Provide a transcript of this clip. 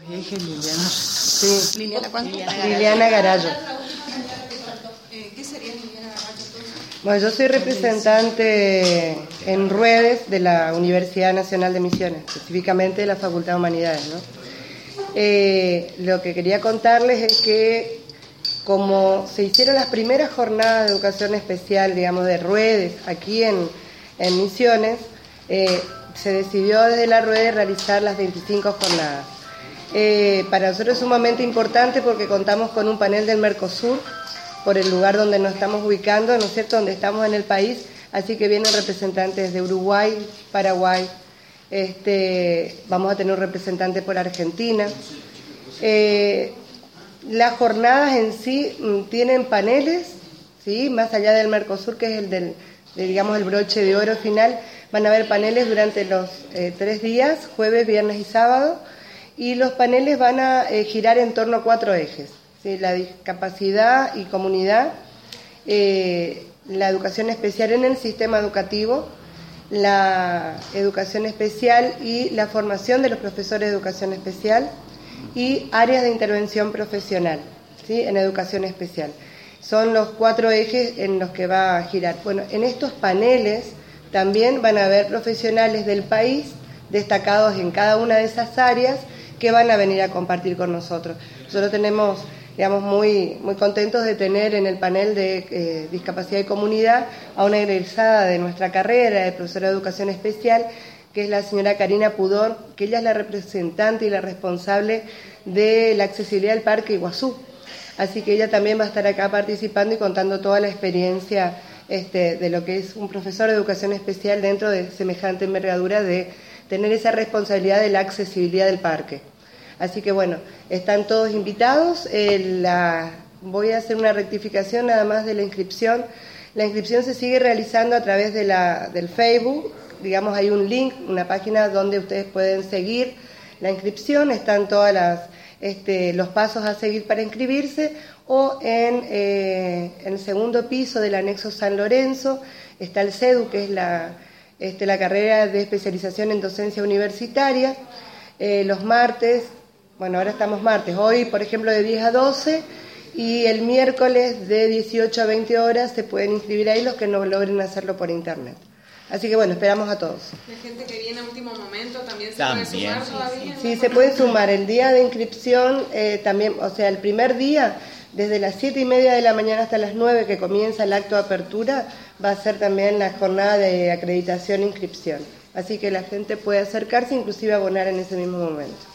Dije Liliana. Sí. ¿Liliana cuánto? Liliana Garallo. ¿Qué sería Liliana Garallo? Bueno, yo soy representante en Ruedes de la Universidad Nacional de Misiones, específicamente de la Facultad de Humanidades, ¿no? Lo que quería contarles es que como se hicieron las primeras jornadas de educación especial, digamos, de Ruedes, aquí en Misiones, se decidió desde la Ruedes realizar las 25 jornadas. Para nosotros es sumamente importante porque contamos con un panel del Mercosur, por el lugar donde nos estamos ubicando, ¿no es cierto?, donde estamos en el país, así que vienen representantes de Uruguay, Paraguay, vamos a tener un representante por Argentina. Las jornadas en sí tienen paneles, ¿sí?, más allá del Mercosur, que es digamos, el broche de oro final, van a haber paneles durante los 3 días, jueves, viernes y sábado, y los paneles van a girar en torno a 4 ejes. ¿Sí? La discapacidad y comunidad, la educación especial en el sistema educativo, la educación especial y la formación de los profesores de educación especial y áreas de intervención profesional, ¿sí?, en educación especial. Son los 4 ejes en los que va a girar. Bueno, en estos paneles también van a haber profesionales del país destacados en cada una de esas áreas que van a venir a compartir con nosotros. Nosotros tenemos, digamos, muy contentos de tener en el panel de discapacidad y comunidad a una egresada de nuestra carrera de profesora de educación especial, que es la señora Karina Pudor, que ella es la representante y la responsable de la accesibilidad del Parque Iguazú. Así que ella también va a estar acá participando y contando toda la experiencia de lo que es un profesor de educación especial dentro de semejante envergadura, de tener esa responsabilidad de la accesibilidad del parque. Así que bueno, están todos invitados. Voy a hacer una rectificación nada más de la inscripción. La inscripción se sigue realizando a través del Facebook. Digamos, hay un link, una página donde ustedes pueden seguir la inscripción. Están todas los pasos a seguir para inscribirse. O en el segundo piso del anexo San Lorenzo está el CEDU, que es la carrera de especialización en docencia universitaria. Los martes, bueno, ahora estamos martes, hoy por ejemplo de 10 a 12 y el miércoles de 18 a 20 horas se pueden inscribir ahí los que no logren hacerlo por internet. Así que bueno, esperamos a todos. La gente que viene a último momento también se puede sumar todavía. Sí, se puede sumar. El día de inscripción también, o sea, el primer día, desde las 7:30 de la mañana hasta las 9 que comienza el acto de apertura, va a ser también la jornada de acreditación e inscripción. Así que la gente puede acercarse, inclusive abonar en ese mismo momento.